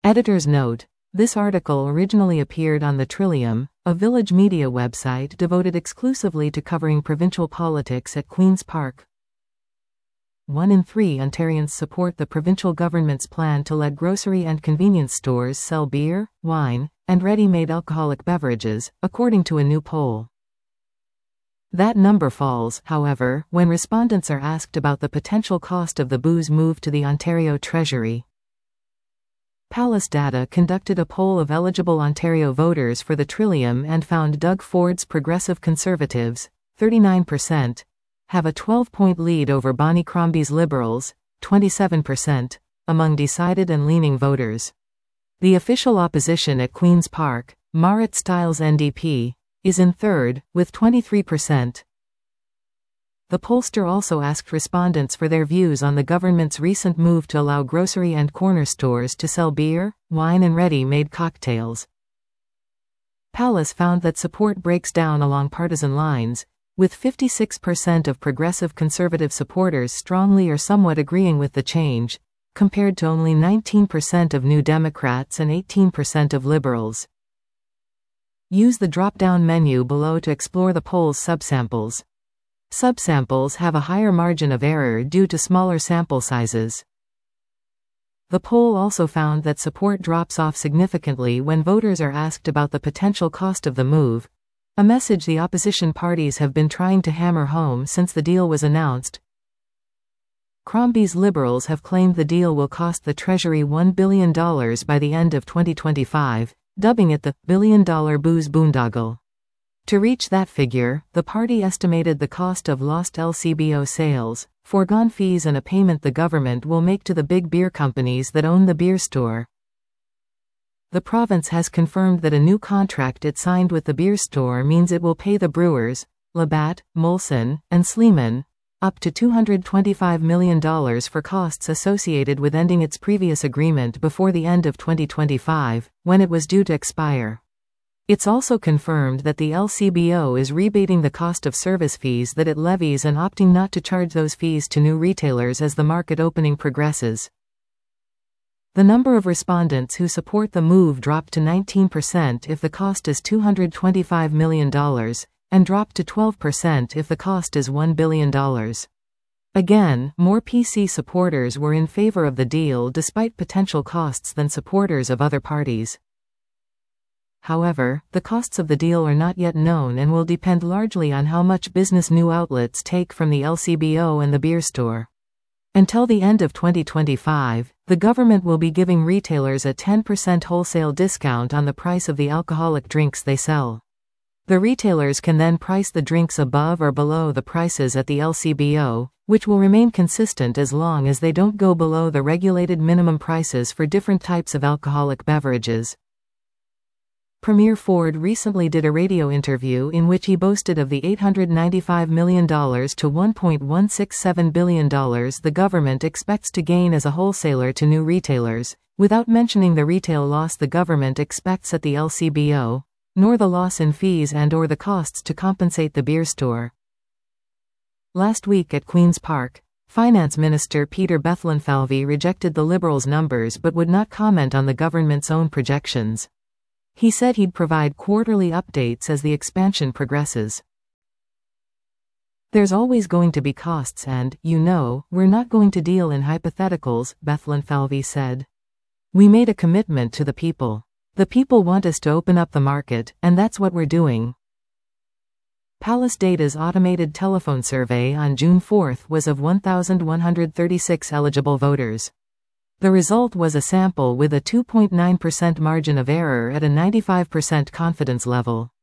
Editor's note: this article originally appeared on the Trillium, a Village Media website devoted exclusively to covering provincial politics at Queen's Park. 1 in 3 Ontarians support the provincial government's plan to let grocery and convenience stores sell beer, wine, and ready-made alcoholic beverages, according to a new poll. That number falls, however, when respondents are asked about the potential cost of the booze move to the Ontario Treasury. Palace Data conducted a poll of eligible Ontario voters for the Trillium and found Doug Ford's Progressive Conservatives, 39%, have a 12-point lead over Bonnie Crombie's Liberals, 27%, among decided and leaning voters. The official opposition at Queen's Park, Marit Stiles NDP, is in third, with 23%. The pollster also asked respondents for their views on the government's recent move to allow grocery and corner stores to sell beer, wine and ready-made cocktails. Palace found that support breaks down along partisan lines, with 56% of Progressive Conservative supporters strongly or somewhat agreeing with the change, compared to only 19% of New Democrats and 18% of Liberals. Use the drop-down menu below to explore the poll's subsamples. Subsamples have a higher margin of error due to smaller sample sizes. The poll also found that support drops off significantly when voters are asked about the potential cost of the move, a message the opposition parties have been trying to hammer home since the deal was announced. Crombie's Liberals have claimed the deal will cost the Treasury $1 billion by the end of 2025, dubbing it the billion-dollar booze boondoggle. To reach that figure, the party estimated the cost of lost LCBO sales, foregone fees and a payment the government will make to the big beer companies that own the beer store. The province has confirmed that a new contract it signed with the beer store means it will pay the brewers, Labatt, Molson, and Sleeman, up to $225 million for costs associated with ending its previous agreement before the end of 2025, when it was due to expire. It's also confirmed that the LCBO is rebating the cost of service fees that it levies and opting not to charge those fees to new retailers as the market opening progresses. The number of respondents who support the move dropped to 19% if the cost is $225 million, and dropped to 12% if the cost is $1 billion. Again, more PC supporters were in favor of the deal despite potential costs than supporters of other parties. However, the costs of the deal are not yet known and will depend largely on how much business new outlets take from the LCBO and the beer store. Until the end of 2025, the government will be giving retailers a 10% wholesale discount on the price of the alcoholic drinks they sell. The retailers can then price the drinks above or below the prices at the LCBO, which will remain consistent as long as they don't go below the regulated minimum prices for different types of alcoholic beverages. Premier Ford recently did a radio interview in which he boasted of the $895 million to $1.167 billion the government expects to gain as a wholesaler to new retailers, without mentioning the retail loss the government expects at the LCBO, nor the loss in fees and/or the costs to compensate the beer store. Last week at Queen's Park, Finance Minister Peter Bethlenfalvy rejected the Liberals' numbers but would not comment on the government's own projections. He said he'd provide quarterly updates as the expansion progresses. There's always going to be costs and, we're not going to deal in hypotheticals, Bethlenfalvy said. We made a commitment to the people. The people want us to open up the market, and that's what we're doing. Palace Data's automated telephone survey on June 4 was of 1,136 eligible voters. The result was a sample with a 2.9% margin of error at a 95% confidence level.